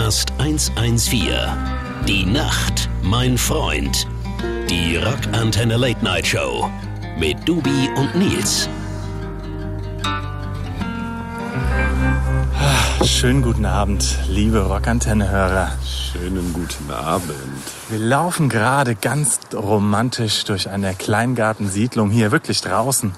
Podcast 114. Die Nacht, mein Freund. Die Rockantenne Late Night Show mit Dubi und Nils. Schönen guten Abend, liebe Rockantenne-Hörer. Schönen guten Abend. Wir laufen gerade ganz romantisch durch eine Kleingartensiedlung hier, wirklich draußen.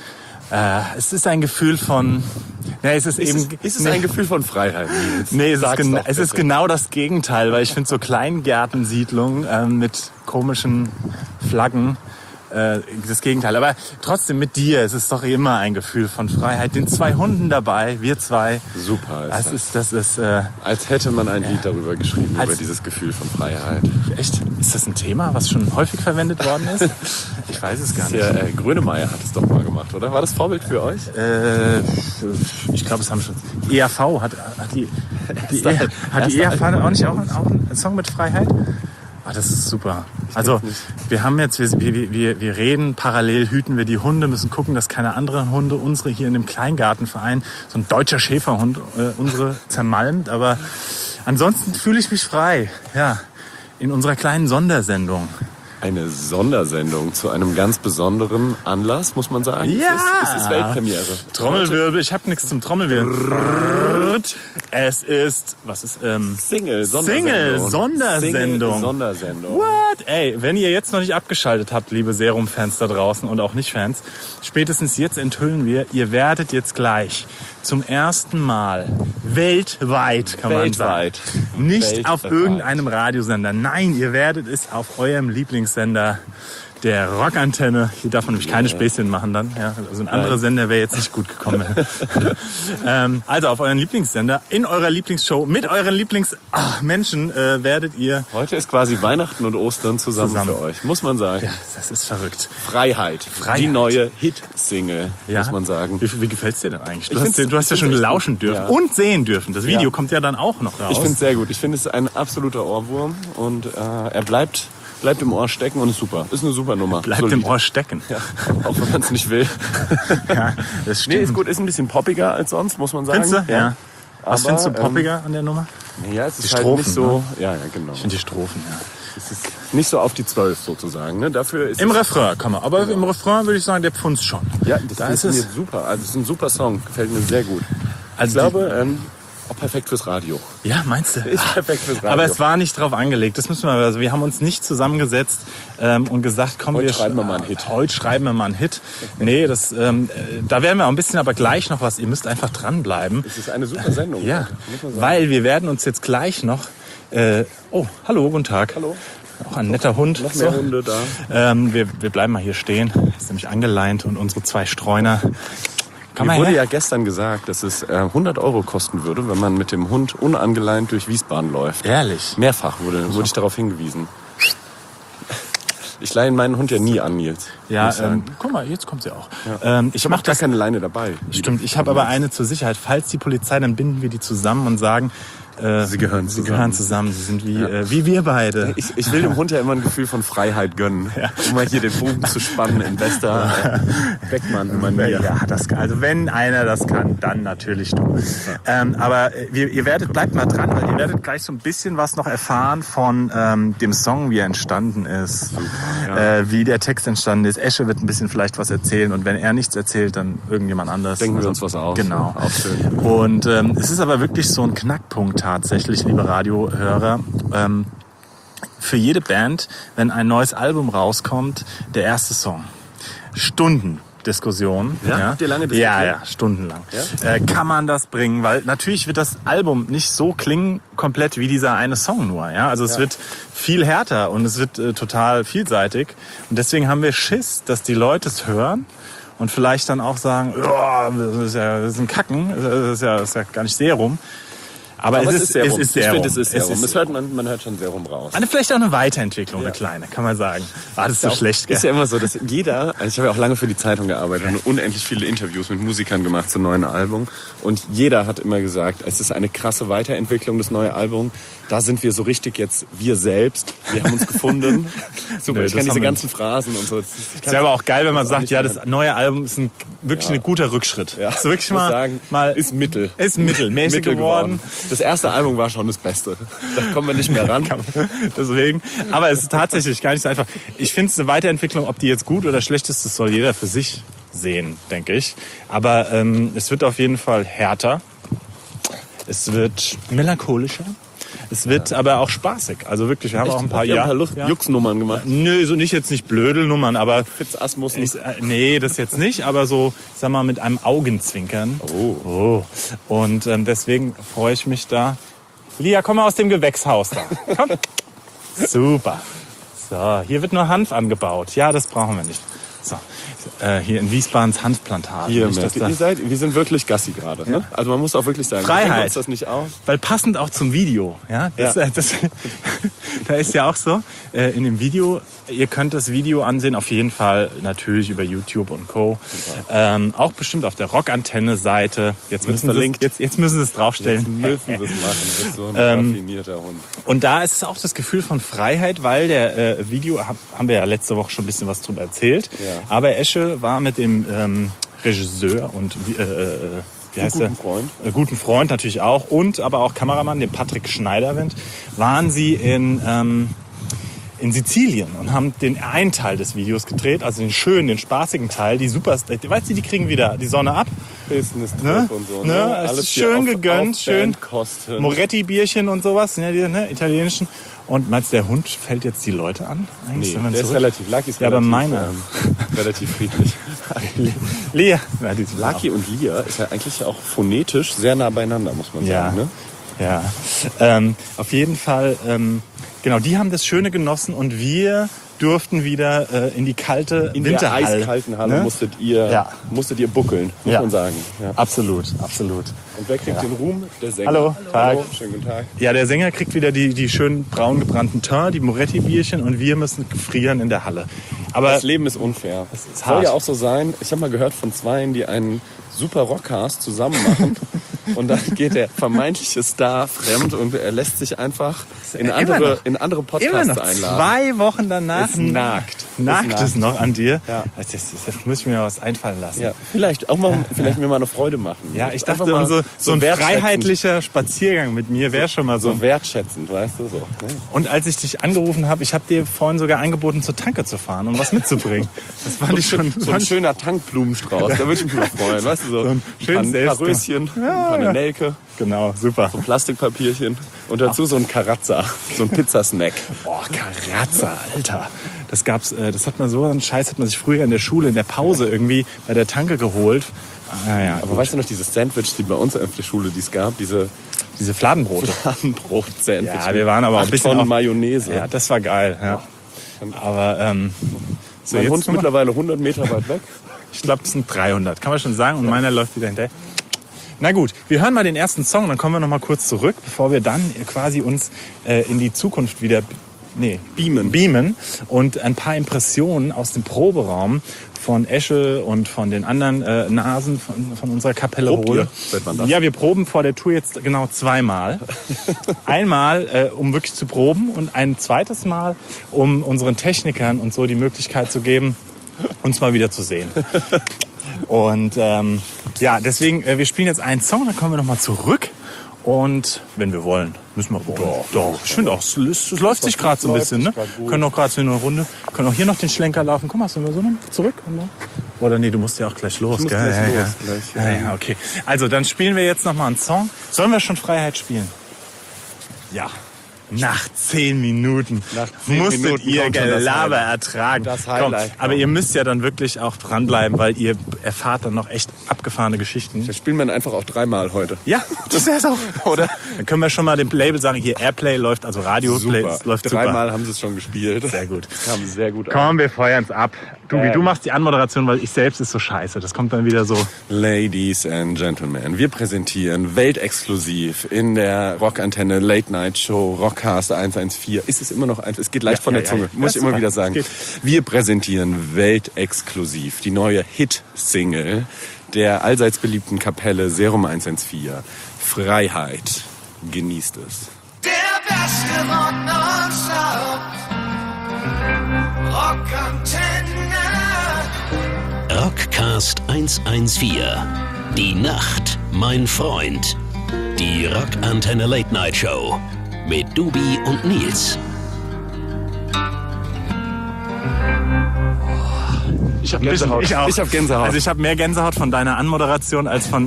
Es ist ein Gefühl von... Ist es ein Gefühl von Freiheit? Nee, es ist genau das Gegenteil, weil ich finde so Kleingartensiedlungen mit komischen Flaggen das Gegenteil. Aber trotzdem mit dir, es ist doch immer ein Gefühl von Freiheit. Den 2 Hunden dabei, wir 2. Super. Das ist als hätte man ein Lied darüber geschrieben, über dieses Gefühl von Freiheit. Echt? Ist das ein Thema, was schon häufig verwendet worden ist? Ich weiß es gar nicht. Grönemeyer hat es doch mal gemacht, oder? War das Vorbild für euch? Ich glaube, es haben schon... ERV hat die ERV auch nicht auch einen Song mit Freiheit? Ah, das ist super. Also wir haben jetzt, wir reden, parallel hüten wir die Hunde, müssen gucken, dass keine anderen Hunde unsere hier in dem Kleingartenverein, so ein deutscher Schäferhund, unsere zermalmt. Aber ansonsten fühle ich mich frei, ja, in unserer kleinen Sondersendung. Eine Sondersendung zu einem ganz besonderen Anlass, muss man sagen. Ja! Es ist Weltpremiere. Trommelwirbel, ich habe nichts zum Trommelwirbel. Es ist, was ist, Sondersendung. What? Ey, wenn ihr jetzt noch nicht abgeschaltet habt, liebe Serum-Fans da draußen und auch Nicht-Fans, spätestens jetzt enthüllen wir, ihr werdet jetzt gleich zum ersten Mal weltweit, kann man sagen, nicht auf irgendeinem Radiosender. Nein, ihr werdet es auf eurem Lieblingssender, der Rockantenne. Hier darf man nämlich keine Späßchen machen dann. Ja, also ein anderer Sender wäre jetzt nicht gut gekommen. Also auf euren Lieblingssender, in eurer Lieblingsshow, mit euren Lieblingsmenschen werdet ihr... Heute ist quasi Weihnachten und Ostern zusammen für euch, muss man sagen. Ja, das ist verrückt. Freiheit. Die neue Hit-Single, muss man sagen. Wie gefällt es dir denn eigentlich? Du hast ja schon lauschen dürfen und sehen dürfen. Das Video kommt ja dann auch noch raus. Ich finde es sehr gut. Ich finde es ein absoluter Ohrwurm und er bleibt im Ohr stecken und ist super. Ist eine super Nummer. Bleibt im Ohr stecken. Ja, auch wenn man es nicht will. Ja, das stimmt. Nee, ist gut. Ist ein bisschen poppiger als sonst, muss man sagen. Findest du? Ja. Was findest du poppiger an der Nummer? Ja, es ist die Strophen, halt nicht so... Ne? Ja, genau. Ich finde die Strophen, ja. Es ist nicht so auf die 12 sozusagen. Ne? Dafür ist Im Refrain kann man. Aber im Refrain würde ich sagen, der pfunzt schon. Ja, das ist super. Also es ist ein super Song. Gefällt mir sehr gut. Also ich glaube... auch perfekt fürs Radio. Ja, meinst du? Ist perfekt fürs Radio. Aber es war nicht drauf angelegt. Das müssen wir. Also wir haben uns nicht zusammengesetzt und gesagt, komm, heute schreiben wir mal einen Hit. Heute schreiben wir mal einen Hit. Nee, da werden wir auch ein bisschen, aber gleich noch was. Ihr müsst einfach dranbleiben. Es ist eine super Sendung. Ja, weil wir werden uns jetzt gleich noch... hallo, guten Tag. Hallo. Auch ein netter Hund. Noch mehr Hunde da. Wir bleiben mal hier stehen. Ist nämlich angeleint und unsere 2 Streuner... Mir wurde ja gestern gesagt, dass es 100 € kosten würde, wenn man mit dem Hund unangeleint durch Wiesbaden läuft. Ehrlich? Mehrfach wurde ich darauf hingewiesen. Ich leihe meinen Hund ja nie an, Nils. Ja, guck mal, jetzt kommt sie auch. Ja. Ich mache gar keine Leine dabei. Stimmt, ich habe aber eine zur Sicherheit. Falls die Polizei, dann binden wir die zusammen und sagen... Sie gehören zusammen. Sie sind wie wir beide. Ich will dem Hund ja immer ein Gefühl von Freiheit gönnen. Ja. Um mal hier den Bogen zu spannen in bester Beckmann-Manier. Ja, also wenn einer das kann, dann natürlich du. Aber bleibt mal dran, weil ihr werdet gleich so ein bisschen was noch erfahren von dem Song, wie er entstanden ist. Ja. Wie der Text entstanden ist. Esche wird ein bisschen vielleicht was erzählen und wenn er nichts erzählt, dann irgendjemand anders. Denken wir uns was aus. Genau. Auch schön. Und es ist aber wirklich so ein Knackpunkt tatsächlich, liebe Radiohörer. Für jede Band, wenn ein neues Album rauskommt, der erste Song. Stundendiskussion. Ja? Habt ihr lange diskutiert? Ja, stundenlang. Ja? Kann man das bringen? Weil natürlich wird das Album nicht so klingen komplett wie dieser eine Song nur. Ja? Also es wird viel härter und es wird total vielseitig. Und deswegen haben wir Schiss, dass die Leute es hören und vielleicht dann auch sagen, das ist ein Kacken, das ist ja gar nicht Serum. Aber es ist Serum. Ich finde, es ist Serum. Man hört schon Serum raus. Vielleicht auch eine Weiterentwicklung, eine kleine, kann man sagen. War das so schlecht, gell? Ist ja immer so, dass jeder, also ich habe ja auch lange für die Zeitung gearbeitet und unendlich viele Interviews mit Musikern gemacht zum neuen Album. Und jeder hat immer gesagt, es ist eine krasse Weiterentwicklung, das neue Album. Da sind wir so richtig jetzt wir selbst. Wir haben uns gefunden. Super, ich kenne diese ganzen Phrasen und so. Ist ja aber auch geil, wenn man sagt, ja, das neue Album ist ein wirklich ein guter Rückschritt. Ja, ist wirklich ich muss sagen, mal ist mittel. Ist mittelmäßig Mittel geworden. Das erste Album war schon das Beste. Da kommen wir nicht mehr ran. Deswegen. Aber es ist tatsächlich gar nicht so einfach. Ich finde es eine Weiterentwicklung, ob die jetzt gut oder schlecht ist, das soll jeder für sich sehen, denke ich. Aber es wird auf jeden Fall härter. Es wird melancholischer. Es wird aber auch spaßig. Also wirklich, wir haben auch ein paar Juxnummern gemacht. Nö, so nicht Blödelnummern, aber Fitzasmussen. Nee, das jetzt nicht, aber so, sag mal, mit einem Augenzwinkern. Oh. Und deswegen freue ich mich da. Lia, komm mal aus dem Gewächshaus da. Komm. Super. So, hier wird nur Hanf angebaut. Ja, das brauchen wir nicht. So, hier in Wiesbadens Hanfplantage. Hier, wir sind wirklich Gassi gerade. Ne? Also man muss auch wirklich sagen, Freiheit. Uns das nicht auf. Weil passend auch zum Video. Ja, da ist ja auch so, in dem Video, ihr könnt das Video ansehen, auf jeden Fall natürlich über YouTube und Co. Auch bestimmt auf der Rockantenne-Seite. Jetzt müssen sie es draufstellen. Jetzt müssen wir es machen. Das ist so ein raffinierter Hund. Und da ist es auch das Gefühl von Freiheit, weil der Video, haben wir ja letzte Woche schon ein bisschen was drüber erzählt. Ja. Aber Esche war mit dem Regisseur und wie heißt der? Guten Freund natürlich auch. Und aber auch Kameramann, dem Patrick Schneiderwind, waren sie in Sizilien und haben den einen Teil des Videos gedreht, also den schönen, den spaßigen Teil, die super, weißt du, die kriegen wieder die Sonne ab. Business Trip und so. Ne? Alles ist schön gegönnt, schön Moretti-Bierchen und sowas, ne, die italienischen. Und meinst du, der Hund fällt jetzt die Leute an? Nee, der ist relativ, Lucky ist aber meiner relativ friedlich. Lia. Lucky und Lia ist ja eigentlich auch phonetisch sehr nah beieinander, muss man sagen. Ne? Ja, auf jeden Fall, genau, die haben das Schöne genossen und wir durften wieder in die kalte Winterhalle. In der eiskalten Halle, ne? musstet ihr buckeln, muss man sagen. Ja. Absolut. Und wer kriegt den Ruhm? Der Sänger. Hallo, Hallo, schönen guten Tag. Ja, der Sänger kriegt wieder die schön braun gebrannten Teint, die Moretti-Bierchen und wir müssen frieren in der Halle. Aber das Leben ist unfair. Es soll ja auch so sein, ich habe mal gehört von Zweien, die einen super Rockcast zusammen machen. Und dann geht der vermeintliche Star fremd und er lässt sich einfach in andere Podcasts einladen. 2 Wochen danach nagt es noch an dir. Ja. Das muss ich mir was einfallen lassen. Ja. Vielleicht mir mal eine Freude machen. Ja, ich dachte, so ein freiheitlicher Spaziergang mit mir wäre schon mal so wertschätzend, weißt du so. Ne? Und als ich dich angerufen habe, ich habe dir vorhin sogar angeboten, zur Tanke zu fahren, um was mitzubringen. Das fand ich schon so ein schöner Tankblumenstrauß. Da würde ich mich mal freuen, weißt du so. Ein schönes Röschen, eine Nelke. Genau, super. So ein Plastikpapierchen und dazu so ein Karazza, so ein Pizzasnack. Boah, Karazza, Alter. Das hat man so einen Scheiß hat man sich früher in der Schule in der Pause irgendwie bei der Tanke geholt. Ja, aber weißt du noch dieses Sandwich, die bei uns auf der Schule, die es gab, diese Fladenbrote. Fladenbrot-Sandwich. Ja, wir waren aber auch ein bisschen Tonnen Mayonnaise. Ja, das war geil. Ja. Aber so mein Hund ist mittlerweile 100 Meter weit weg. Ich glaube, das sind 300, kann man schon sagen. Und meiner läuft wieder hinterher. Na gut, wir hören mal den ersten Song, dann kommen wir noch mal kurz zurück, bevor wir dann quasi uns in die Zukunft wieder beamen und ein paar Impressionen aus dem Proberaum von Esche und von den anderen Nasen von unserer Kapelle holen. Ja, wir proben vor der Tour jetzt genau 2-mal. Einmal, um wirklich zu proben und ein zweites Mal, um unseren Technikern und so die Möglichkeit zu geben, uns mal wieder zu sehen. Und deswegen, wir spielen jetzt einen Song, dann kommen wir nochmal zurück. Und wenn wir wollen, müssen wir Doch. Ich finde auch, es läuft sich gerade so ein bisschen. Ne? Können auch gerade so eine Runde, können auch hier noch den Schlenker laufen. Komm mal, so zurück. Oder nee, du musst ja auch gleich los, gell? Ja, okay. Also, dann spielen wir jetzt nochmal einen Song. Sollen wir schon Freiheit spielen? Ja. Nach 10 Minuten musstet ihr Gelaber ertragen. Das Highlight. Komm, aber ihr müsst ja dann wirklich auch dranbleiben, weil ihr erfahrt dann noch echt abgefahrene Geschichten. Das spielen wir einfach auch 3-mal heute. Ja, das wär's auch. Oder? Dann können wir schon mal dem Label sagen, hier Airplay läuft, also Radio-Play läuft super. 3-mal haben sie es schon gespielt. Sehr gut. Kam sehr gut an. Komm, wir feuern's ab. Du machst die Anmoderation, weil ich selbst ist so scheiße. Das kommt dann wieder so. Ladies and Gentlemen, wir präsentieren weltexklusiv in der Rockantenne Late Night Show Rockcast 114. Ist es immer noch eins? Es geht leicht von der Zunge, muss ich immer wieder sagen. Wir präsentieren weltexklusiv die neue Hit-Single der allseits beliebten Kapelle Serum 114. Freiheit. Genießt es. Der beste Rock nonstop. Rockantenne. Rockcast. Podcast 114. Die Nacht, mein Freund. Die Rockantenne Late Night Show mit Dubi und Nils. Ich habe Gänsehaut. Ich auch. Ich habe Gänsehaut. Also ich habe mehr Gänsehaut von deiner Anmoderation als von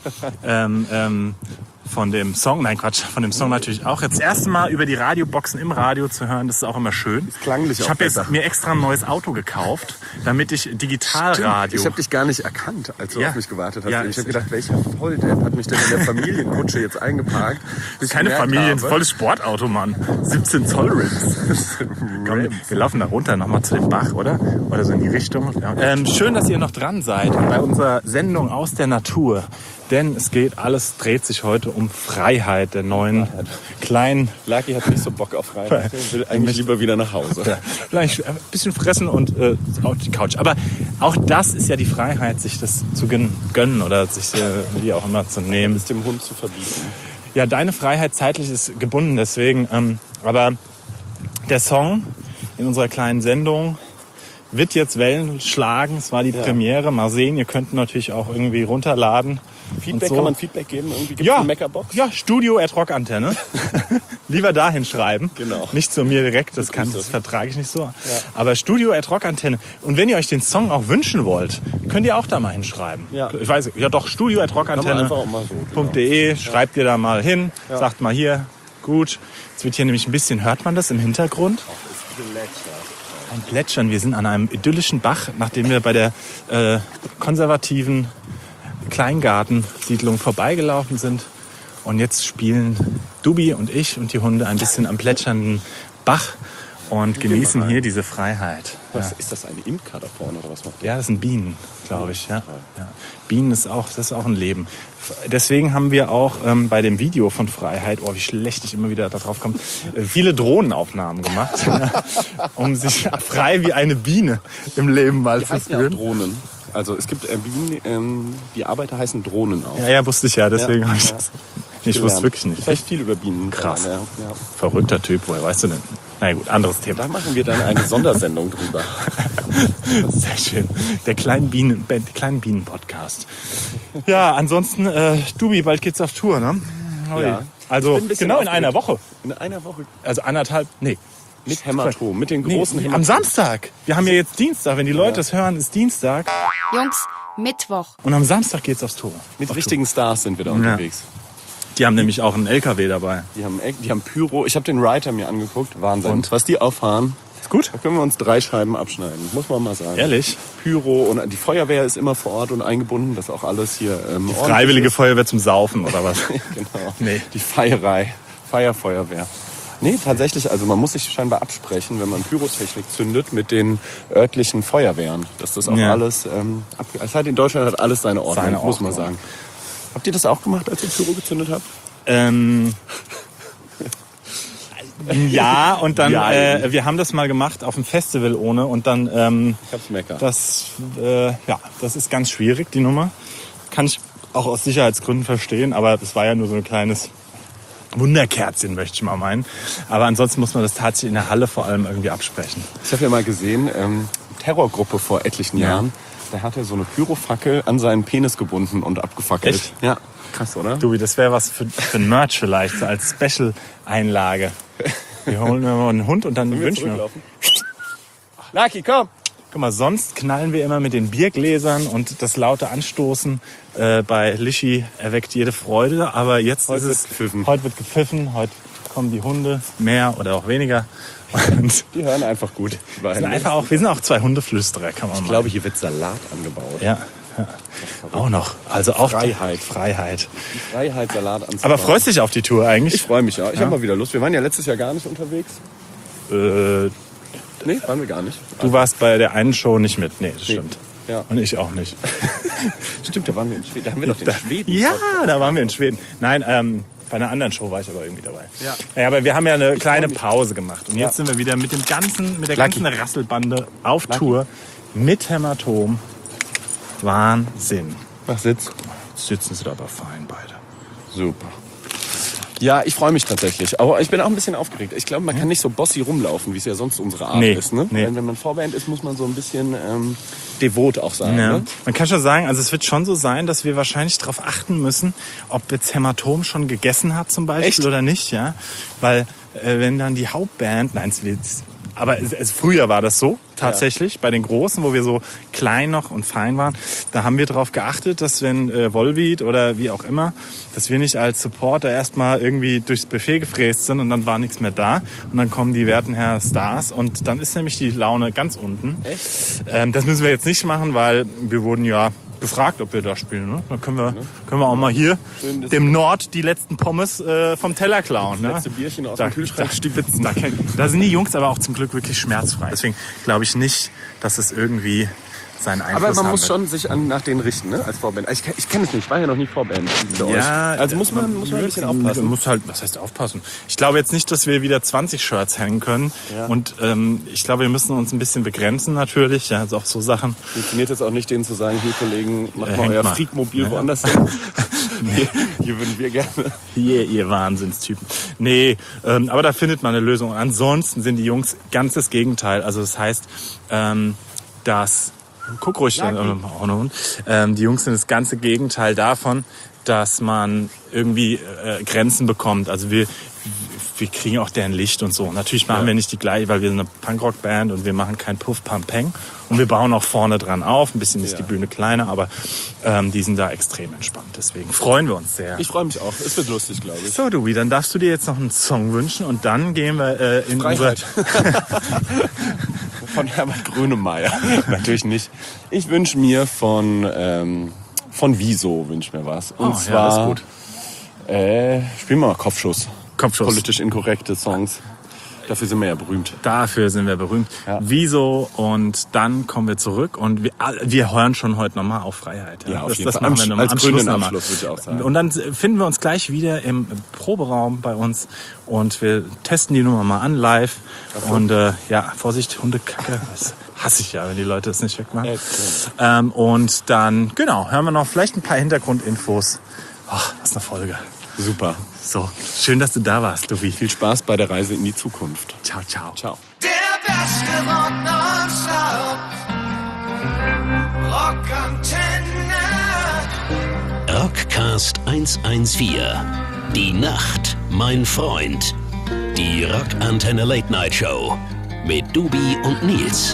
dem Song. Nein, Quatsch, von dem Song natürlich auch. Jetzt das erste Mal über die Radioboxen im Radio zu hören, das ist auch immer schön. Ist klanglich Ich auch habe jetzt besser. mir extra ein neues Auto gekauft, damit ich Digitalradio... Ich habe dich gar nicht erkannt, als du Ja. auf mich gewartet hast. Ja, Ich habe gedacht, welcher Volldepp hat mich denn in der Familienkutsche jetzt eingeparkt? bis ich Keine gemerkt Familie, ein habe- volles Sportauto, Mann. 17 Zoll Rims. Komm, wir laufen da runter nochmal zu dem Bach, oder? Oder so in die Richtung. Ja. Schön, dass ihr noch dran seid bei unserer Sendung aus der Natur. Denn es geht, alles dreht sich heute um Freiheit der neuen kleinen... Lucky hat nicht so Bock auf Freiheit. Er will eigentlich lieber wieder nach Hause. Vielleicht ein bisschen fressen und auf die Couch. Aber auch das ist ja die Freiheit, sich das zu gönnen oder sich wie auch immer zu nehmen. Es dem Hund zu verbieten. Ja, deine Freiheit zeitlich ist gebunden, deswegen. Aber der Song in unserer kleinen Sendung wird jetzt Wellen schlagen. Es war die Premiere. Mal sehen, ihr könnt natürlich auch irgendwie runterladen. Feedback, und so. kann man Feedback geben? Irgendwie gibt's Ja, eine Meckerbox? ja, Studio@Rockantenne. Lieber dahin schreiben. Genau. Nicht zu mir direkt, das vertrage ich nicht so. Aber Studio@Rockantenne. Und wenn ihr euch den Song auch wünschen wollt, könnt ihr auch da mal hinschreiben. Ja. Ich weiß, ja doch, Studio@Rockantenne.de, Kann man einfach auch mal so, schreibt ihr da mal hin, sagt mal hier, gut. Jetzt wird hier nämlich ein bisschen, hört man das im Hintergrund? Ein Plätschern. Wir sind an einem idyllischen Bach, nachdem wir bei der konservativen Kleingartensiedlung vorbeigelaufen sind. Und jetzt spielen Dubi und ich und die Hunde ein bisschen am plätschernden Bach und genießen hier diese Freiheit. Was ist das, eine Imker da vorne oder was macht der? Ja, das sind Bienen, glaube ich. Ja. Ja. Bienen das ist auch ein Leben. Deswegen haben wir auch bei dem Video von Freiheit, wie schlecht ich immer wieder da drauf komme, viele Drohnenaufnahmen gemacht, um sich frei wie eine Biene im Leben mal zu heißen ja auch fühlen. Drohnen. Also es gibt Bienen, die Arbeiter heißen Drohnen auch. Ja, wusste ich ja, deswegen habe ich das. Ich wusste wirklich nicht. Ich weiß viel über Bienen. Krass. Ja. Verrückter Typ, woher weißt du denn? Na gut, anderes Thema. Da machen wir dann eine Sondersendung drüber. Sehr schön. Der kleinen Bienen-Podcast. Ja, ansonsten, Dubi, bald geht's auf Tour, ne? Ja. Also Ich bin ein bisschen genau in einer Woche. In einer Woche Also anderthalb, nee. mit Hämatom, mit den Nee, großen am Hämatomen. Samstag. Wir haben ja jetzt Dienstag. Wenn die Leute das hören, ist Dienstag. Jungs, Mittwoch. Und am Samstag geht's aufs Tour. Mit richtigen Stars sind wir da unterwegs. Die haben nämlich auch einen LKW dabei. Die haben Pyro. Ich habe den Writer mir angeguckt. Wahnsinn. Und? Was die auffahren. Ist gut? Da können wir uns 3 Scheiben abschneiden. Muss man mal sagen. Ehrlich? Pyro und die Feuerwehr ist immer vor Ort und eingebunden. Das ist auch alles hier ordentlich Freiwillige ist. Feuerwehr zum Saufen oder was? Genau. Nee. Die Feierei. Feierfeuerwehr. Nee, tatsächlich, also man muss sich scheinbar absprechen, wenn man Pyrotechnik zündet mit den örtlichen Feuerwehren. Dass das auch Ja. alles, es hat in Deutschland hat alles seine Ordnung, Seine muss man Ordnung. sagen. Habt ihr das auch gemacht, als ihr Pyro gezündet habt? Ja, und dann, Ja. wir haben das mal gemacht auf dem Festival ohne und dann, Ich hab's meckert. das ist ganz schwierig, die Nummer. Kann ich auch aus Sicherheitsgründen verstehen, aber das war ja nur so ein kleines Wunderkerzchen, möchte ich mal meinen. Aber ansonsten muss man das tatsächlich in der Halle vor allem irgendwie absprechen. Ich habe ja mal gesehen, Terrorgruppe vor etlichen Jahren, da hat er so eine Pyrofackel an seinen Penis gebunden und abgefackelt. Echt? Ja, krass, oder? Dubi, das wäre was für ein Merch vielleicht, so als Special-Einlage. Wir holen mal einen Hund und dann wünschen wir. Zurücklaufen. Lucky, komm! Guck mal, sonst knallen wir immer mit den Biergläsern und das laute Anstoßen bei Lischi erweckt jede Freude. Aber jetzt Heute ist es, wird gepfiffen. heute wird gepfiffen, heute kommen die Hunde, mehr oder auch weniger. Und Die hören einfach gut. Die beiden. wir sind auch 2 Hundeflüsterer, kann man Ich mal. glaube, hier wird Salat angebaut. Ja. Auch noch. Also auch Freiheit. Freiheit. Die Freiheit, Salat anzubauen. Aber freust dich auf die Tour eigentlich? Ich freue mich, ja. Ich habe mal wieder Lust. Wir waren ja letztes Jahr gar nicht unterwegs. Nee, waren wir gar nicht. Du warst bei der einen Show nicht mit. Nee, das stimmt. Ja. Und ich auch nicht. Stimmt, da waren wir in Schweden. Da haben wir doch den Schweden. Ja, da waren wir in Schweden. Nein, bei einer anderen Show war ich aber irgendwie dabei. Ja, aber wir haben ja eine kleine Pause gemacht. Und jetzt sind wir wieder mit der ganzen Rasselbande auf Tour mit Hämatom. Wahnsinn. Ach, Sitz. Jetzt sitzen sie da aber fein beide. Super. Ja, ich freue mich tatsächlich. Aber ich bin auch ein bisschen aufgeregt. Ich glaube, man kann nicht so bossy rumlaufen, wie es ja sonst unsere Art ist. Ne? Nee. Wenn man Vorband ist, muss man so ein bisschen devot auch sein. Ja. Ne? Man kann schon sagen, also es wird schon so sein, dass wir wahrscheinlich darauf achten müssen, ob jetzt Hämatom schon gegessen hat zum Beispiel. Echt? Oder nicht. Ja, weil wenn dann die Hauptband, aber früher war das so, tatsächlich, bei den Großen, wo wir so klein noch und fein waren, da haben wir darauf geachtet, dass wenn Volbeat oder wie auch immer, dass wir nicht als Supporter erstmal irgendwie durchs Buffet gefräst sind und dann war nichts mehr da und dann kommen die werten Herr Stars und dann ist nämlich die Laune ganz unten. Echt? Das müssen wir jetzt nicht machen, weil wir wurden ja gefragt, ob wir da spielen. Ne? Dann können wir auch mal hier dem Nord die letzten Pommes vom Teller klauen. Ne? Letzte Bierchen aus dem Kühlschrank stibitzen. Da sind die Jungs aber auch zum Glück wirklich schmerzfrei. Deswegen glaube ich nicht, dass es irgendwie seinen Einfluss Aber man haben muss wird. schon sich nach denen richten, ne? Als Vorband. Ich kenne es nicht, ich war ja noch nie Vorband. Ja, Also muss man ein bisschen aufpassen. Muss halt, was heißt aufpassen? Ich glaube jetzt nicht, dass wir wieder 20 Shirts hängen können. Ja. Und ich glaube, wir müssen uns ein bisschen begrenzen natürlich. Ja, also auch so Sachen. Funktioniert jetzt auch nicht, denen zu sagen, hier Kollegen, macht mal hängt euer mal. Freakmobil woanders hin. Hier würden wir gerne. Ihr Wahnsinnstypen. Nee, aber da findet man eine Lösung. Ansonsten sind die Jungs ganz das Gegenteil. Also das heißt, dass... Guck ruhig, die Jungs sind das ganze Gegenteil davon, dass man irgendwie Grenzen bekommt. Also wir kriegen auch deren Licht und so. Natürlich machen wir nicht die gleiche, weil wir sind eine Punkrock-Band und wir machen kein Puff, Pam, Peng. Und wir bauen auch vorne dran auf. Ein bisschen ist die Bühne kleiner, aber die sind da extrem entspannt. Deswegen freuen wir uns sehr. Ich freue mich auch. Es wird lustig, glaube ich. So, Dubi, dann darfst du dir jetzt noch einen Song wünschen und dann gehen wir in Freiheit. Von Herbert Grönemeyer. Natürlich nicht. Ich wünsche mir von Wieso wünsche mir was. Und zwar, das ist gut. Spielen wir mal Kopfschuss. Kopfschuss. Politisch inkorrekte Songs. Dafür sind wir ja berühmt. Dafür sind wir berühmt. Ja. Wieso? Und dann kommen wir zurück und wir hören schon heute nochmal auf Freiheit. Ja, auf jeden das Fall. machen wir nochmal Als am grünen Schluss nochmal. Abschluss würde ich auch sagen. Und dann finden wir uns gleich wieder im Proberaum bei uns und wir testen die Nummer mal an live. Und Vorsicht, Hundekacke. Das hasse ich ja, wenn die Leute das nicht wegmachen. Und dann, hören wir noch vielleicht ein paar Hintergrundinfos. Ach, was eine Folge. Super. So, schön, dass du da warst, Duvi. Viel Spaß bei der Reise in die Zukunft. Ciao, ciao. Ciao. Der beste Rock nonstop. Rockantenne. Rockcast 114. Die Nacht, mein Freund. Die Rockantenne Late Night Show. Mit Dubi und Nils.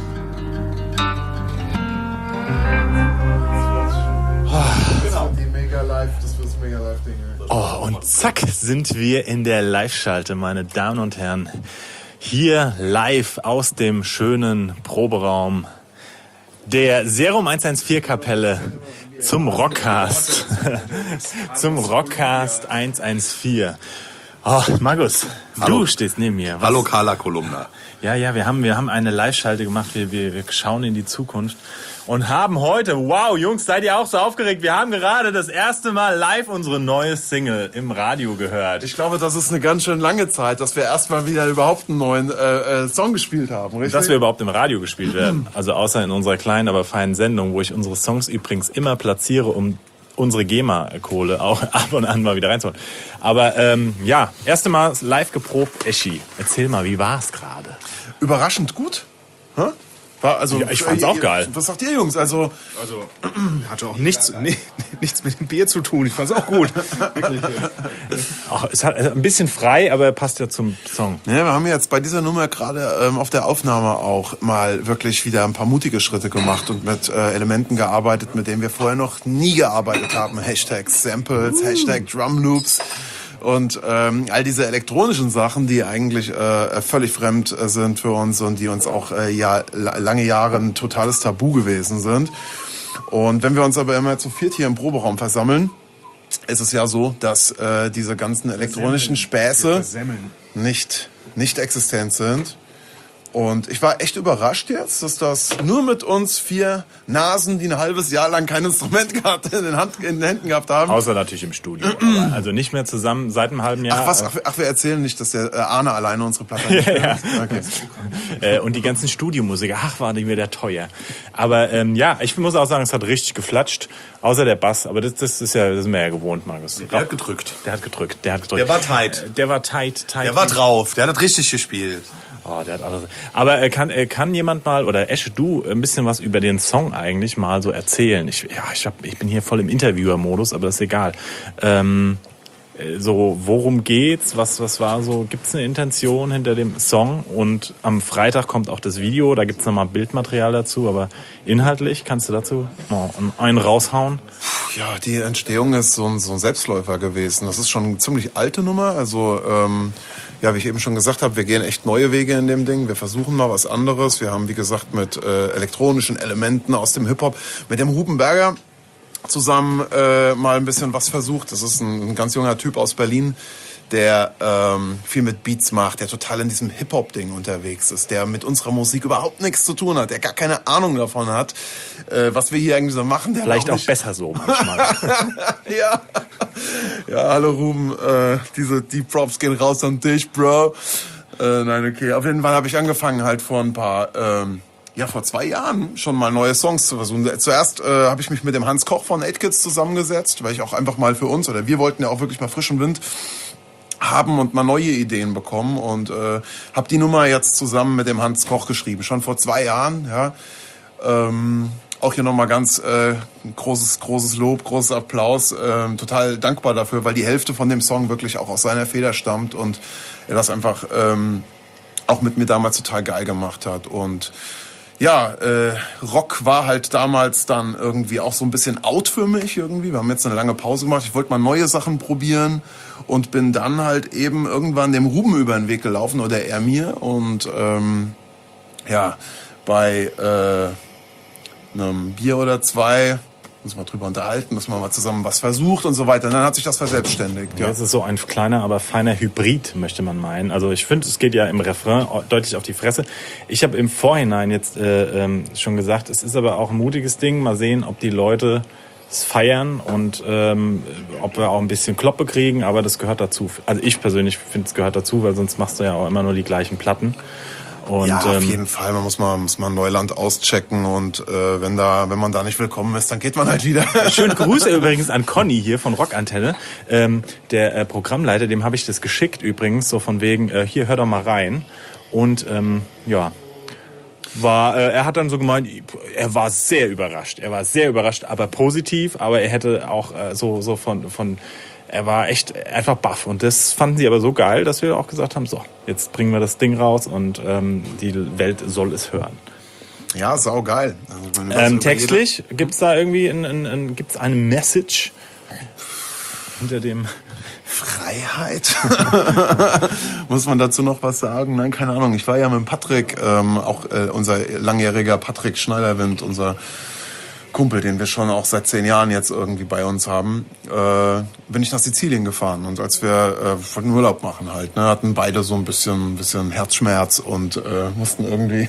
Die Mega-Live, das wird das Mega-Live-Ding. Oh, und zack sind wir in der Live-Schalte, meine Damen und Herren. Hier live aus dem schönen Proberaum der Serum 114 Kapelle zum Rockcast. Zum Rockcast 114. Oh, Markus, du stehst neben mir. Was? Hallo Carla Kolumna. Ja, wir haben eine Live-Schalte gemacht. Wir schauen in die Zukunft und haben heute, wow, Jungs, seid ihr auch so aufgeregt? Wir haben gerade das erste Mal live unsere neue Single im Radio gehört. Ich glaube, das ist eine ganz schön lange Zeit, dass wir erstmal wieder überhaupt einen neuen Song gespielt haben, richtig? Dass wir überhaupt im Radio gespielt werden. Also außer in unserer kleinen, aber feinen Sendung, wo ich unsere Songs übrigens immer platziere, um unsere GEMA-Kohle auch ab und an mal wieder reinzuholen. Aber erste Mal live geprobt. Eschi, erzähl mal, wie war's gerade? Überraschend gut. Hä? War also, Ja, ich fand's auch geil. Was sagt ihr, Jungs? Also Hatte auch nichts mit dem Bier zu tun. Ich fand's auch gut. Ach, es hat ein bisschen frei, aber er passt ja zum Song. ja, wir haben jetzt bei dieser Nummer gerade auf der Aufnahme auch mal wirklich wieder ein paar mutige Schritte gemacht und mit Elementen gearbeitet, mit denen wir vorher noch nie gearbeitet haben. Hashtag Samples, Hashtag Drumloops. Und all diese elektronischen Sachen, die eigentlich völlig fremd sind für uns und die uns auch lange Jahre ein totales Tabu gewesen sind. Und wenn wir uns aber immer zu viert hier im Proberaum versammeln, ist es ja so, dass diese ganzen elektronischen Späße nicht existent sind. Und ich war echt überrascht jetzt, dass das nur mit uns 4 Nasen, die ein halbes Jahr lang kein Instrument gehabt, in den Händen gehabt haben. Außer natürlich im Studio. Also nicht mehr zusammen seit einem halben Jahr. Ach, wir erzählen nicht, dass der Arne alleine unsere Platte hat. Ja. Okay. Und die ganzen Studiomusiker, ach, waren die wieder teuer. Aber ja, ich muss auch sagen, es hat richtig geflatscht, außer der Bass. Aber das sind wir ja gewohnt, Markus. Der hat gedrückt. Der hat gedrückt. Der war tight. Der war tight. Der war drauf. Der hat richtig gespielt. Oh, der hat alles. Aber kann jemand mal, oder Esche, du ein bisschen was über den Song eigentlich mal so erzählen? Ich bin hier voll im Interviewer-Modus, aber das ist egal. So, worum geht's? Was war so? Gibt's eine Intention hinter dem Song? Und am Freitag kommt auch das Video, da gibt's nochmal Bildmaterial dazu, aber inhaltlich kannst du dazu einen raushauen? Ja, die Entstehung ist so ein Selbstläufer gewesen. Das ist schon eine ziemlich alte Nummer. Also, ja, wie ich eben schon gesagt habe, wir gehen echt neue Wege in dem Ding. Wir versuchen mal was anderes. Wir haben, wie gesagt, mit elektronischen Elementen aus dem Hip-Hop, mit dem Hubenberger zusammen mal ein bisschen was versucht. Das ist ein ganz junger Typ aus Berlin, der viel mit Beats macht, der total in diesem Hip-Hop-Ding unterwegs ist, der mit unserer Musik überhaupt nichts zu tun hat, der gar keine Ahnung davon hat, was wir hier eigentlich so machen. Der vielleicht auch besser so manchmal. Ja, hallo Ruben, die Props gehen raus an dich, Bro. Nein, okay. Auf jeden Fall habe ich angefangen halt vor vor 2 Jahren schon mal neue Songs zu versuchen. Zuerst habe ich mich mit dem Hans Koch von 8 Kids zusammengesetzt, weil ich auch einfach mal für uns, oder wir wollten ja auch wirklich mal frischen Wind haben und mal neue Ideen bekommen und habe die Nummer jetzt zusammen mit dem Hans Koch geschrieben, schon vor 2 Jahren. Ja. Auch hier nochmal ganz großes Lob, großes Applaus, total dankbar dafür, weil die Hälfte von dem Song wirklich auch aus seiner Feder stammt und er das einfach auch mit mir damals total geil gemacht hat. Und ja, Rock war halt damals dann irgendwie auch so ein bisschen out für mich irgendwie. Wir haben jetzt eine lange Pause gemacht. Ich wollte mal neue Sachen probieren und bin dann halt eben irgendwann dem Ruben über den Weg gelaufen oder er mir. Und bei einem Bier oder 2 uns mal drüber unterhalten, dass man mal zusammen was versucht und so weiter. Und dann hat sich das verselbstständigt. Ja. Das ist so ein kleiner, aber feiner Hybrid, möchte man meinen. Also ich finde, es geht ja im Refrain deutlich auf die Fresse. Ich habe im Vorhinein jetzt schon gesagt, es ist aber auch ein mutiges Ding. Mal sehen, ob die Leute es feiern und ob wir auch ein bisschen Kloppe kriegen. Aber das gehört dazu. Also ich persönlich finde, es gehört dazu, weil sonst machst du ja auch immer nur die gleichen Platten. Und, ja, auf jeden Fall. Man muss mal Neuland auschecken und wenn man da nicht willkommen ist, dann geht man halt wieder. Schöne Grüße übrigens an Conny hier von Rockantenne, der Programmleiter, dem habe ich das geschickt übrigens, so von wegen, hier hör doch mal rein. Und er hat dann so gemeint, er war sehr überrascht, aber positiv, aber er hätte auch er war echt einfach baff. Und das fanden sie aber so geil, dass wir auch gesagt haben, so, jetzt bringen wir das Ding raus und die Welt soll es hören. Ja, saugeil. Also textlich, gibt's da irgendwie gibt's eine Message hinter dem... Freiheit? Muss man dazu noch was sagen? Nein, keine Ahnung. Ich war ja mit Patrick, unser langjähriger Patrick Schneiderwind, unser Kumpel, den wir schon auch seit 10 Jahren jetzt irgendwie bei uns haben, bin ich nach Sizilien gefahren. Und als wir wollten Urlaub machen halt, ne, hatten beide so ein bisschen Herzschmerz und mussten irgendwie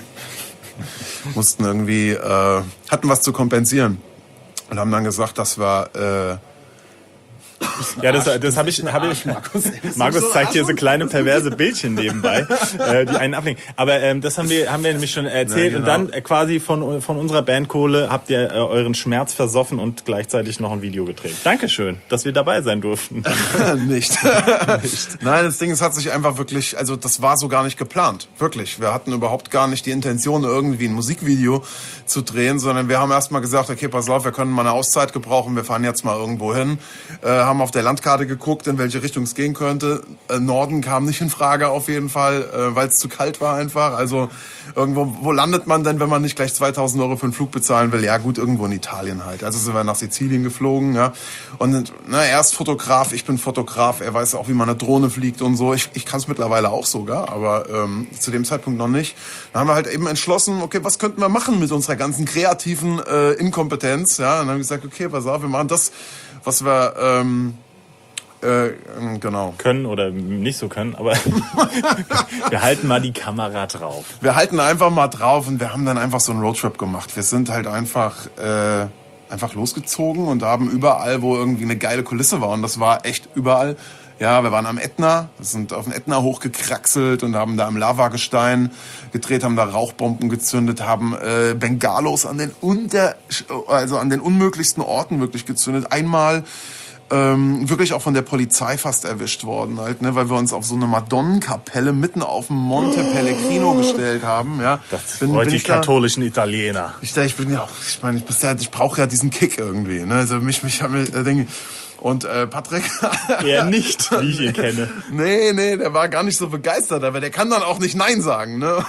hatten was zu kompensieren. Und haben dann gesagt, dass wir ja, das habe ich. Markus zeigt hier so kleine perverse Bildchen nebenbei, die einen ablenken. Aber das haben wir nämlich schon erzählt. Ja, genau. Und dann quasi von unserer Bandkohle habt ihr euren Schmerz versoffen und gleichzeitig noch ein Video gedreht. Dankeschön, dass wir dabei sein durften. Nicht. Nein, das Ding, es hat sich einfach wirklich, also das war so gar nicht geplant. Wirklich. Wir hatten überhaupt gar nicht die Intention, irgendwie ein Musikvideo zu drehen, sondern wir haben erstmal gesagt, okay, pass auf, wir können mal eine Auszeit gebrauchen, wir fahren jetzt mal irgendwo hin. Haben auf der Landkarte geguckt, in welche Richtung es gehen könnte. Norden kam nicht in Frage auf jeden Fall, weil es zu kalt war einfach. Also irgendwo, wo landet man denn, wenn man nicht gleich 2.000 Euro für einen Flug bezahlen will? Ja gut, irgendwo in Italien halt. Also sind wir nach Sizilien geflogen. Ja. Und er ist Fotograf, ich bin Fotograf. Er weiß auch, wie man eine Drohne fliegt und so. Ich kann es mittlerweile auch sogar, aber zu dem Zeitpunkt noch nicht. Dann haben wir halt eben entschlossen, okay, was könnten wir machen mit unserer ganzen kreativen Inkompetenz? Ja. Und dann haben wir gesagt, okay, pass auf, wir machen das, was wir Genau. Können oder nicht so können, aber wir halten mal die Kamera drauf. Wir halten einfach mal drauf und wir haben dann einfach so einen Roadtrip gemacht. Wir sind halt einfach losgezogen und haben überall, wo irgendwie eine geile Kulisse war, und das war echt überall. Ja, wir waren am Ätna, wir sind auf den Ätna hochgekraxelt und haben da im Lavagestein gedreht, haben da Rauchbomben gezündet, haben Bengalos an den unmöglichsten Orten wirklich gezündet. Einmal wirklich auch von der Polizei fast erwischt worden, halt, ne, weil wir uns auf so eine Madonnenkapelle mitten auf dem Monte Pellegrino gestellt haben. Ja. Das freut die katholischen Italiener. Ich brauche ja diesen Kick irgendwie. Ne? Also mich haben denke und Patrick... Eher nicht, wie ich ihn kenne. Nee, der war gar nicht so begeistert, aber der kann dann auch nicht Nein sagen. Ne?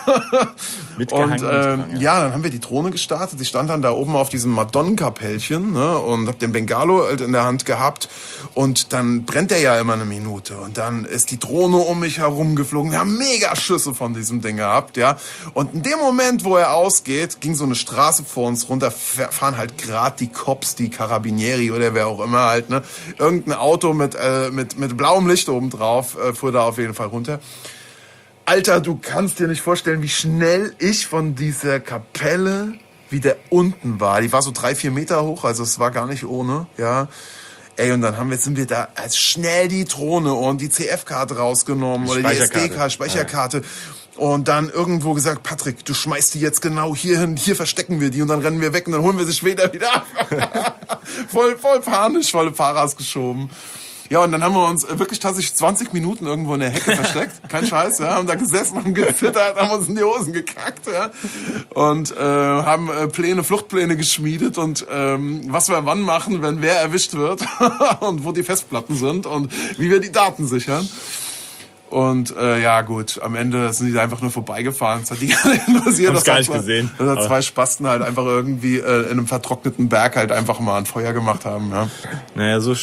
Ja, dann haben wir die Drohne gestartet. Ich stand dann da oben auf diesem Madonnenkapellchen, ne, und hab den Bengalo halt in der Hand gehabt. Und dann brennt der ja immer eine Minute. Und dann ist die Drohne um mich herum geflogen. Wir haben mega Schüsse von diesem Ding gehabt, ja. Und in dem Moment, wo er ausgeht, ging so eine Straße vor uns runter, fahren halt gerade die Cops, die Carabinieri oder wer auch immer halt, ne. Irgendein Auto mit blauem Licht oben drauf fuhr da auf jeden Fall runter. Alter, du kannst dir nicht vorstellen, wie schnell ich von dieser Kapelle wieder unten war. Die war so 3-4 Meter hoch, also es war gar nicht ohne, ja. Ey, und dann sind wir da als schnell die Drohne und die CF-Karte rausgenommen oder die SD-Speicherkarte. Und dann irgendwo gesagt, Patrick, du schmeißt die jetzt genau hier hin, hier verstecken wir die und dann rennen wir weg und dann holen wir sie später wieder ab. voll panisch, volle Paras geschoben. Ja, und dann haben wir uns wirklich tatsächlich 20 Minuten irgendwo in der Hecke versteckt. Kein Scheiß, ja. Haben da gesessen, haben gezittert, haben uns in die Hosen gekackt, ja. Und haben Fluchtpläne geschmiedet und was wir wann machen, wenn wer erwischt wird und wo die Festplatten sind und wie wir die Daten sichern. Und ja gut, am Ende sind die da einfach nur vorbeigefahren. Das hat die gar nicht interessiert. Hab's gar nicht gesehen. Dass zwei Spasten halt einfach irgendwie in einem vertrockneten Berg halt einfach mal ein Feuer gemacht haben. Ja. Naja, so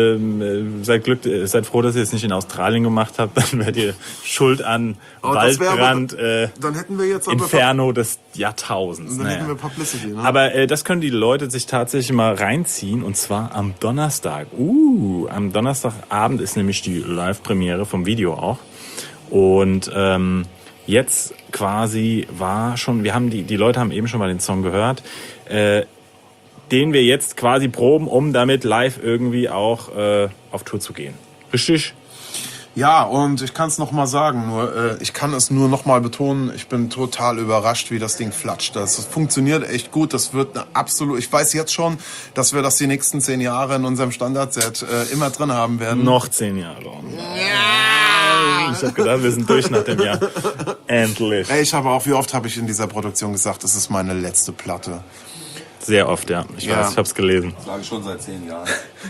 seid froh, dass ihr es nicht in Australien gemacht habt. Dann werdet ihr schuld an Waldbrand, dann hätten wir jetzt Inferno des Jahrtausends. Dann hätten wir Publicity, ne? Aber das können die Leute sich tatsächlich mal reinziehen, und zwar am Donnerstag. Am Donnerstagabend ist nämlich die Live-Premiere vom Video auch. Und jetzt quasi die Leute haben eben schon mal den Song gehört, den wir jetzt quasi proben, um damit live irgendwie auch auf Tour zu gehen. Richtig? Ja, und ich kann es noch mal sagen, ich kann es nur noch mal betonen, ich bin total überrascht, wie das Ding flatscht. Das funktioniert echt gut, das wird ich weiß jetzt schon, dass wir das die nächsten 10 Jahre in unserem Standardset immer drin haben werden. Noch 10 Jahre. Ich hab gedacht, wir sind durch nach dem Jahr. Endlich. Ey, wie oft habe ich in dieser Produktion gesagt, das ist meine letzte Platte. Sehr oft, ja. Ich weiß, ich hab's gelesen. Das sage ich schon seit 10 Jahren.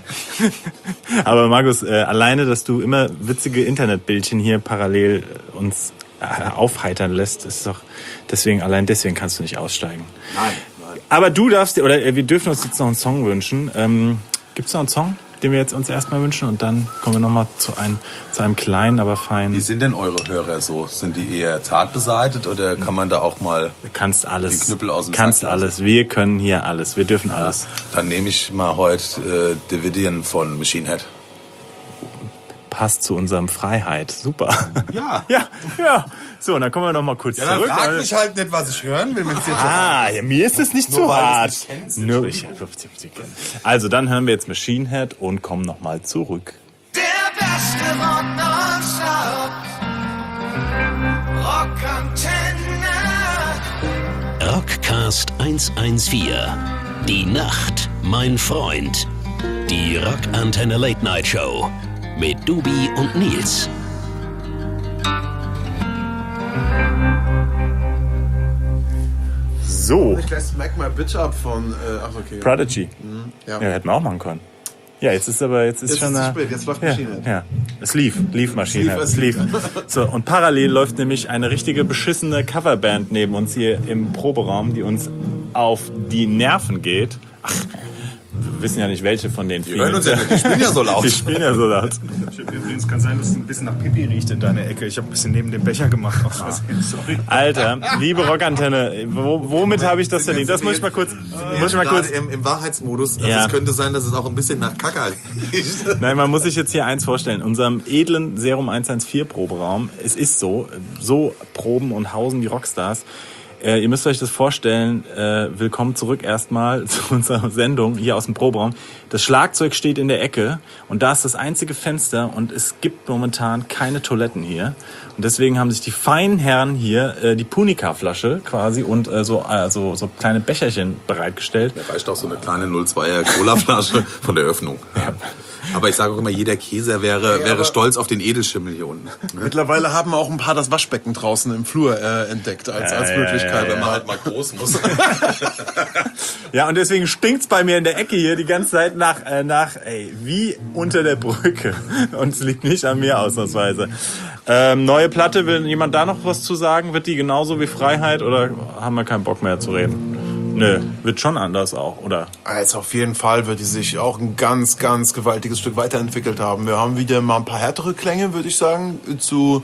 Aber Markus, alleine, dass du immer witzige Internetbildchen hier parallel uns aufheitern lässt, ist doch allein deswegen kannst du nicht aussteigen. Nein. Aber du darfst wir dürfen uns jetzt noch einen Song wünschen. Gibt's noch einen Song, den wir jetzt uns erstmal wünschen, und dann kommen wir nochmal zu einem kleinen, aber feinen... Wie sind denn eure Hörer so? Sind die eher zart beseitet oder kann man da auch mal du kannst alles, die Knüppel aus dem kannst Sack alles. Wir können hier alles. Wir dürfen alles. Dann nehme ich mal heute Davidian von Machine Head. Passt zu unserem Freiheit. Super. Ja. Ja. So, und dann kommen wir noch mal kurz zurück. Frag mich halt nicht, was ich hören will. Ja, mir ist es nicht zu hart. Nur ich. Also, dann hören wir jetzt Machine Head und kommen noch mal zurück. Der beste Rock nonstop. Rockantenne. Rockcast 114. Die Nacht, mein Freund. Die Rockantenne Late Night Show. Mit Dubi und Nils. So. Ich lässt Smack My Bitch Up von okay. Prodigy. Ja. Ja, hätten wir auch machen können. Ja, jetzt ist schon zu spät, jetzt läuft Machine Head. Ja. Es lief Machine Head. Es lief. So, und parallel läuft nämlich eine richtige beschissene Coverband neben uns hier im Proberaum, die uns auf die Nerven geht. Ach, wir wissen ja nicht, welche von den vielen. hören uns ja nicht, die spielen ja so laut. Die spielen ja so laut. Es kann sein, dass es ein bisschen nach Pipi riecht in deiner Ecke. Ich habe ein bisschen neben dem Becher gemacht. Aus Versehen. Sorry. Alter, liebe Rockantenne, womit habe ich das verdient? Das muss ich mal kurz... Im Wahrheitsmodus. Also Ja. Es könnte sein, dass es auch ein bisschen nach Kacke riecht. Nein, man muss sich jetzt hier eins vorstellen. In unserem edlen Serum 114 Proberaum, es ist so proben und hausen die Rockstars. Ihr müsst euch das vorstellen, willkommen zurück erstmal zu unserer Sendung hier aus dem Proberaum. Das Schlagzeug steht in der Ecke und da ist das einzige Fenster und es gibt momentan keine Toiletten hier. Und deswegen haben sich die feinen Herren hier die Punica-Flasche quasi und so kleine Becherchen bereitgestellt. Da reicht auch so eine kleine 02er Cola-Flasche von der Öffnung. Ja. Aber ich sage auch immer, jeder Käser wäre stolz auf den Edelschimmel hier unten. Mittlerweile haben auch ein paar das Waschbecken draußen im Flur entdeckt als Möglichkeit, wenn man halt mal groß muss. Ja, und deswegen stinkt's bei mir in der Ecke hier die ganze Zeit nach wie unter der Brücke. Und es liegt nicht an mir ausnahmsweise. Neue Platte, will jemand da noch was zu sagen? Wird die genauso wie Freiheit oder haben wir keinen Bock mehr zu reden? Nö, wird schon anders auch, oder? Also auf jeden Fall wird die sich auch ein ganz, ganz gewaltiges Stück weiterentwickelt haben. Wir haben wieder mal ein paar härtere Klänge, würde ich sagen. Zu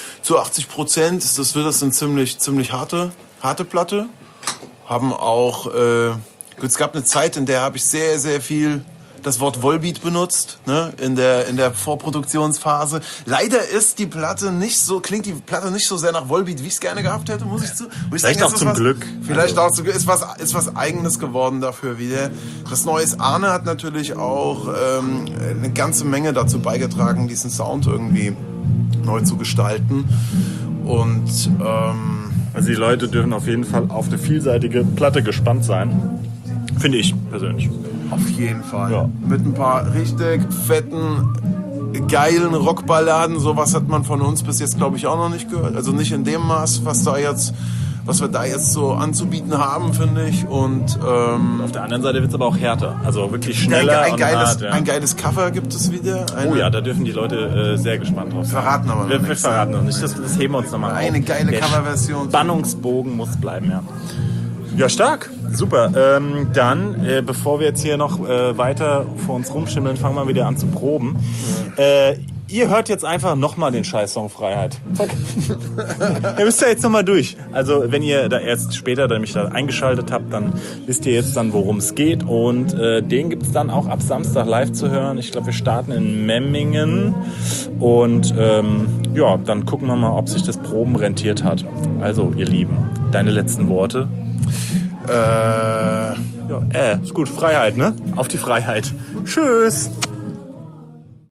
80%. Das wird eine ziemlich harte Platte. Haben auch, es gab eine Zeit, in der habe ich sehr, sehr viel das Wort Volbeat benutzt, ne, in der Vorproduktionsphase. Leider klingt die Platte nicht so sehr nach Volbeat, wie ich es gerne gehabt hätte, muss ich Vielleicht sagen. auch zum Glück. Vielleicht auch ist was Eigenes geworden dafür wieder. Das neue Arne hat natürlich auch eine ganze Menge dazu beigetragen, diesen Sound irgendwie neu zu gestalten. Und also die Leute dürfen auf jeden Fall auf eine vielseitige Platte gespannt sein. Finde ich persönlich. Auf jeden Fall. Ja. Mit ein paar richtig fetten, geilen Rockballaden. Sowas hat man von uns bis jetzt, glaube ich, auch noch nicht gehört. Also nicht in dem Maß, was wir da jetzt so anzubieten haben, finde ich. Und Auf der anderen Seite wird's aber auch härter. Also wirklich schneller ein und geiles, hart. Ja. ein geiles Cover gibt es wieder. Oh ja, da dürfen die Leute sehr gespannt drauf sein. Verraten aber noch Wir nichts. verraten noch nicht. Das heben wir uns nochmal auf. Eine geile Der Coverversion. Spannungsbogen muss bleiben, ja. Ja, stark. Super. Dann, bevor wir jetzt hier noch weiter vor uns rumschimmeln, fangen wir wieder an zu proben. Ihr hört jetzt einfach nochmal den Scheiß-Song Freiheit. Ihr müsst ja jetzt nochmal durch. Also wenn ihr da erst später mich da eingeschaltet habt, dann wisst ihr jetzt dann, worum es geht. Und den gibt's dann auch ab Samstag live zu hören. Ich glaube, wir starten in Memmingen. Und ja, dann gucken wir mal, ob sich das Proben rentiert hat. Also, ihr Lieben, deine letzten Worte. Ja, ist gut. Freiheit, ne? Auf die Freiheit. Tschüss.